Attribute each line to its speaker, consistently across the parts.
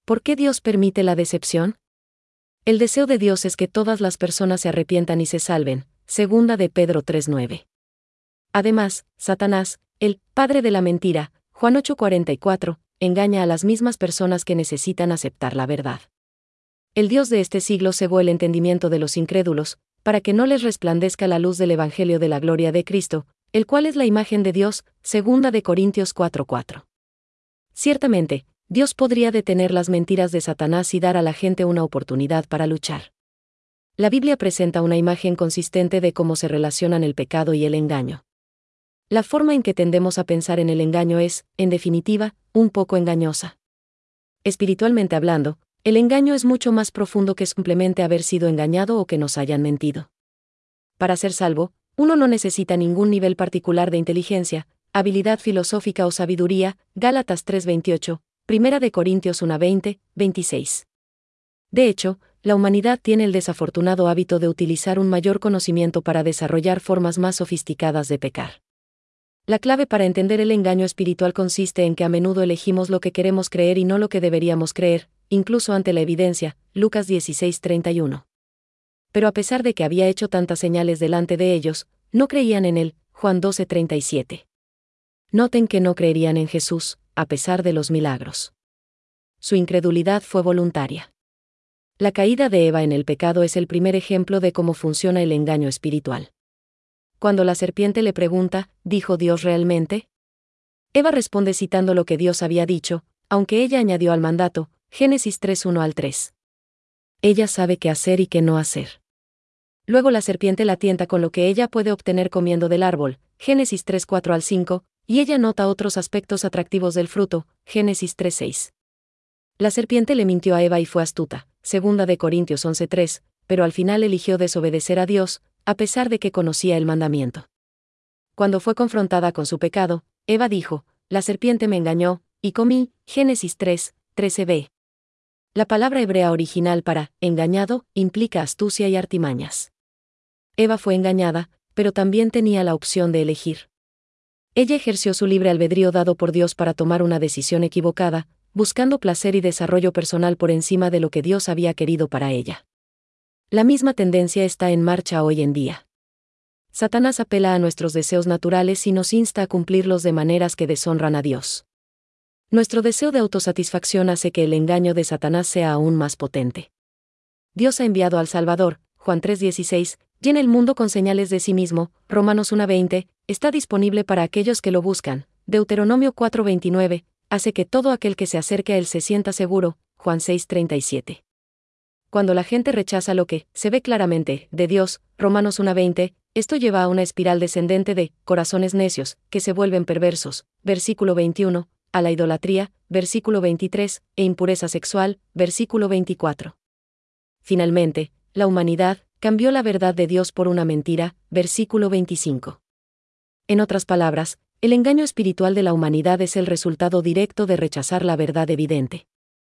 Speaker 1: ¿Por qué Dios permite la decepción? El deseo de Dios es que todas las personas se arrepientan y se salven, segunda de Pedro 3:9. Además, Satanás, el padre de la mentira, Juan 8:44, engaña a las mismas personas que necesitan aceptar la verdad. El Dios de este siglo cegó el entendimiento de los incrédulos, para que no les resplandezca la luz del Evangelio de la gloria de Cristo, el cual es la imagen de Dios, segunda de Corintios 4:4. Ciertamente, Dios podría detener las mentiras de Satanás y dar a la gente una oportunidad para luchar. La Biblia presenta una imagen consistente de cómo se relacionan el pecado y el engaño. La forma en que tendemos a pensar en el engaño es, en definitiva, un poco engañosa. Espiritualmente hablando, el engaño es mucho más profundo que simplemente haber sido engañado o que nos hayan mentido. Para ser salvo, uno no necesita ningún nivel particular de inteligencia, habilidad filosófica o sabiduría, Gálatas 3:28, 1 de Corintios 1:20, 26. De hecho, la humanidad tiene el desafortunado hábito de utilizar un mayor conocimiento para desarrollar formas más sofisticadas de pecar. La clave para entender el engaño espiritual consiste en que a menudo elegimos lo que queremos creer y no lo que deberíamos creer, incluso ante la evidencia, Lucas 16:31. Pero a pesar de que había hecho tantas señales delante de ellos, no creían en él, Juan 12:37. Noten que no creerían en Jesús, a pesar de los milagros. Su incredulidad fue voluntaria. La caída de Eva en el pecado es el primer ejemplo de cómo funciona el engaño espiritual. Cuando la serpiente le pregunta, ¿dijo Dios realmente? Eva responde citando lo que Dios había dicho, aunque ella añadió al mandato, Génesis 3:1-3. Ella sabe qué hacer y qué no hacer. Luego la serpiente la tienta con lo que ella puede obtener comiendo del árbol, Génesis 3:4-5, y ella nota otros aspectos atractivos del fruto, Génesis 3:6. La serpiente le mintió a Eva y fue astuta, segunda de Corintios 11:3, pero al final eligió desobedecer a Dios, a pesar de que conocía el mandamiento. Cuando fue confrontada con su pecado, Eva dijo, la serpiente me engañó, y comí, Génesis 3:13b. La palabra hebrea original para engañado implica astucia y artimañas. Eva fue engañada, pero también tenía la opción de elegir. Ella ejerció su libre albedrío dado por Dios para tomar una decisión equivocada, buscando placer y desarrollo personal por encima de lo que Dios había querido para ella. La misma tendencia está en marcha hoy en día. Satanás apela a nuestros deseos naturales y nos insta a cumplirlos de maneras que deshonran a Dios. Nuestro deseo de autosatisfacción hace que el engaño de Satanás sea aún más potente. Dios ha enviado al Salvador, Juan 3:16, llena el mundo con señales de sí mismo, Romanos 1:20, está disponible para aquellos que lo buscan, Deuteronomio 4:29, hace que todo aquel que se acerque a él se sienta seguro, Juan 6:37. Cuando la gente rechaza lo que se ve claramente de Dios, Romanos 1:20, esto lleva a una espiral descendente de corazones necios, que se vuelven perversos, versículo 21, a la idolatría, versículo 23, e impureza sexual, versículo 24. Finalmente, la humanidad cambió la verdad de Dios por una mentira, versículo 25. En otras palabras, el engaño espiritual de la humanidad es el resultado directo de rechazar la verdad evidente.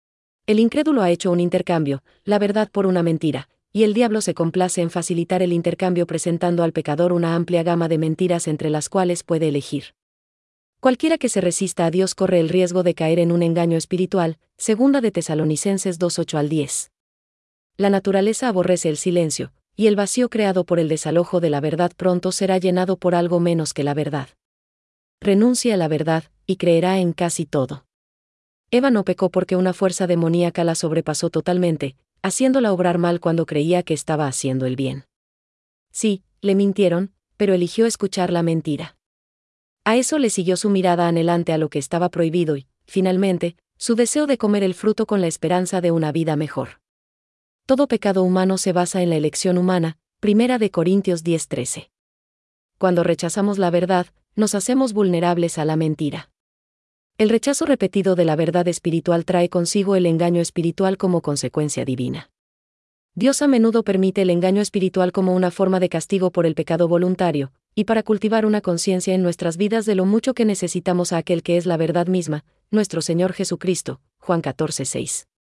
Speaker 1: El incrédulo ha hecho un intercambio, la verdad por una mentira, y el diablo se complace en facilitar el intercambio presentando al pecador una amplia gama de mentiras entre las cuales puede elegir. Cualquiera que se resista a Dios corre el riesgo de caer en un engaño espiritual, segunda de Tesalonicenses 2:8-10. La naturaleza aborrece el silencio, y el vacío creado por el desalojo de la verdad pronto será llenado por algo menos que la verdad. Renuncia a la verdad, y creerá en casi todo. Eva no pecó porque una fuerza demoníaca la sobrepasó totalmente, haciéndola obrar mal cuando creía que estaba haciendo el bien. Sí, le mintieron, pero eligió escuchar la mentira. A eso le siguió su mirada anhelante a lo que estaba prohibido y, finalmente, su deseo de comer el fruto con la esperanza de una vida mejor. Todo pecado humano se basa en la elección humana, 1 de Corintios 10:13. Cuando rechazamos la verdad, nos hacemos vulnerables a la mentira. El rechazo repetido de la verdad espiritual trae consigo el engaño espiritual como consecuencia divina. Dios a menudo permite el engaño espiritual como una forma de castigo por el pecado voluntario, y para cultivar una conciencia en nuestras vidas de lo mucho que necesitamos a aquel que es la verdad misma, nuestro Señor Jesucristo, Juan 14:6.